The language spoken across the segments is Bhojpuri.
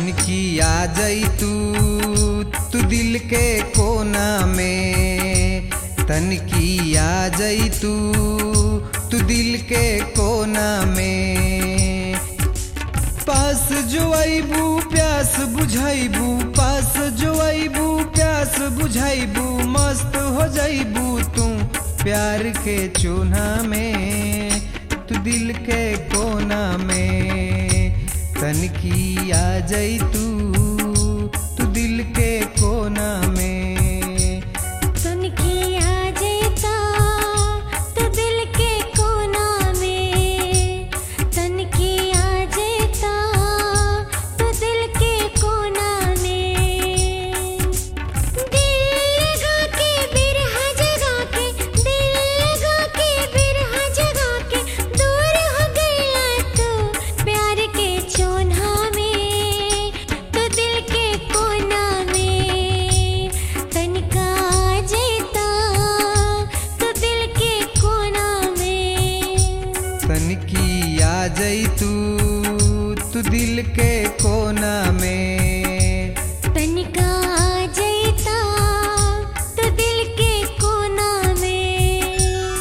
तनकी आ जाई तू दिल के कोना में, तनकी आ जाई तू दिल के कोना में। पास जो आईबू प्यास बुझाइबू, पास जो आईबू प्यास बुझाइबू, मस्त हो जाइबू तू प्यार के चूल्हा में, तू दिल के कोना में। तनकी आ जाई तू दिल के कोना में। तनकी आ जाता तो दिल के कोना में, तनकी आ जाता तो दिल के कोना में। दिल लगा के बिरहा जगा के, दिल लगा के बिरहा जगा के, दूर हो गया तो प्यार के चोन्हा में, तो दिल के कोना में। तनका आ जाता तो दिल के कोना में। तनकी आ जाई तू दिल के कोना में। तनका आ जाता तो दिल के कोना में।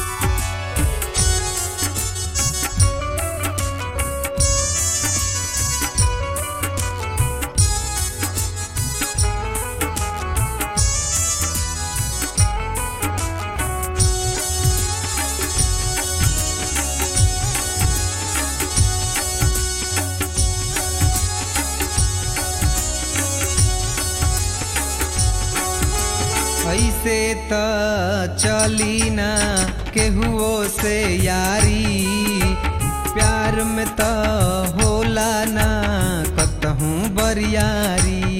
ऐसे त चली ना केहुओ से यारी, प्यार में त होला ना कतहूँ बरियारी।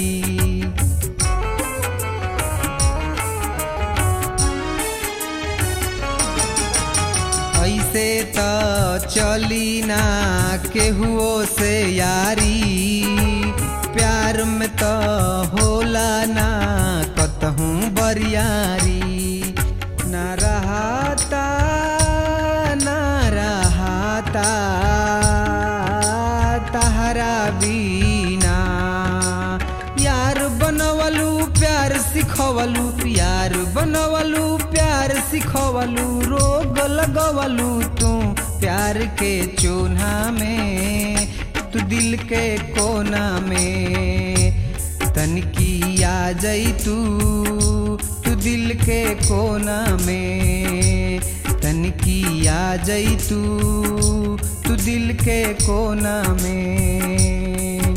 ऐसे त चली ना केहुओ से यारी, प्यार में त होला ना कतहूँ बरियारी। ना रहाता तहरा बीना, यार बनवलू प्यार सिखवलू, यार बनवलू प्यार सिखवलू, रोग लगवलू तू प्यार के चूल्हा में, तू दिल के कोना में। तनकी आ जाई तू दिल के कोना में। तनकी आ जाई तू दिल के कोना में।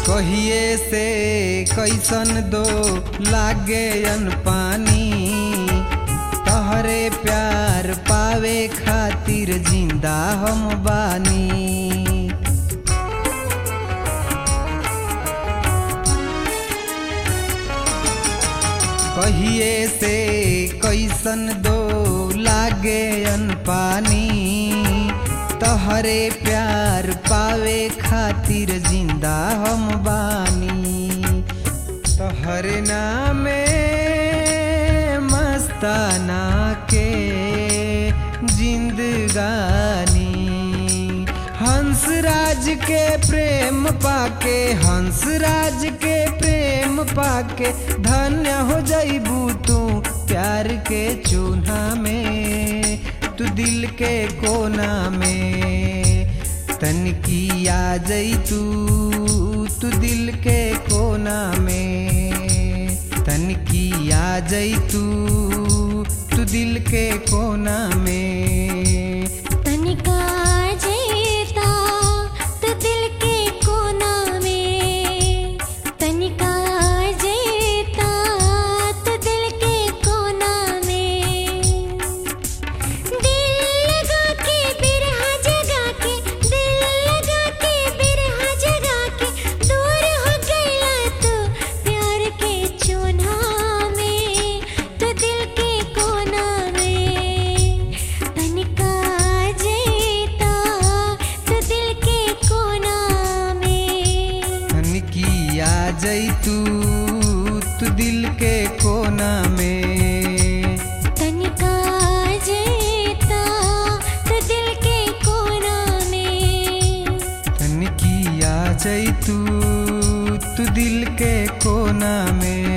कहिए से कैसन दो लागे अन पानी तहरे प्यार पावे खातिर जिंदा हम बानी। कहिए से कैसन दो लागे अन पानी तहरे प्यार पावे खातिर जिंदा हम बानी। तहरे नामे मस्ताना के जिंदगानी हंसराज के प्रेम पाके हंसराज के प्रेम पाके धन्य हो जाइबू तू प्यार के चूल्हा में तू दिल के कोना में तनकी आ जाई तू दिल के कोना में तनकी आ जाई तू दिल के कोना में तनिका जेता तो दिल के कोना में तनिका जेता तो दिल के कोना में दिल लगा के बिरहा जगा के दिल लगा के बिरहा जगा के दूर हो गया तो प्यार के चूल्हा में तो दिल के कोना में तनिका जेता तो दिल के कोना में तनकी आ जाई तू दिल के कोना में तनिका जेता तो दिल के कोना में तनकी आ जाई तू दिल के कोना में।